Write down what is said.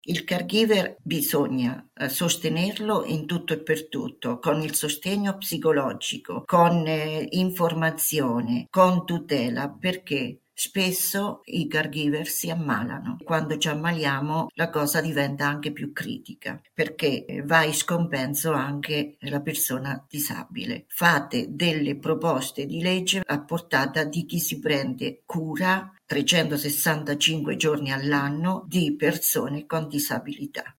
Il caregiver bisogna sostenerlo in tutto e per tutto, con il sostegno psicologico, con informazione, con tutela, perché spesso i caregiver si ammalano. Quando ci ammaliamo la cosa diventa anche più critica, perché va in scompenso anche la persona disabile. Fate delle proposte di legge a portata di chi si prende cura 365 giorni all'anno di persone con disabilità.